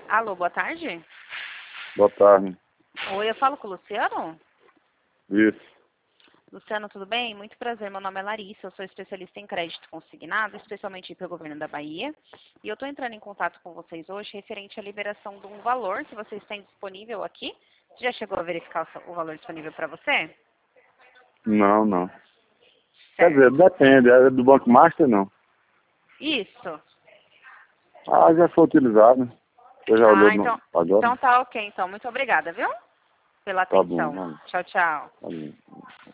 Alô, boa tarde. Boa tarde. Oi, eu falo com o Luciano? Isso. Luciano, tudo bem? Muito prazer, meu nome é Larissa, eu sou especialista em crédito consignado, especialmente pelo governo da Bahia. E eu estou entrando em contato com vocês hoje referente à liberação de um valor que vocês têm disponível aqui. Você já chegou a verificar o valor disponível para você? Não, não. Quer Certo. dizer, depende. É do Banco Master, não. Isso. Ah, já foi utilizado. Você já olhou agora? Então tá ok, então. Muito obrigada, viu? Pela Tá bom, atenção. vamos. Tchau, tchau. Tá bom.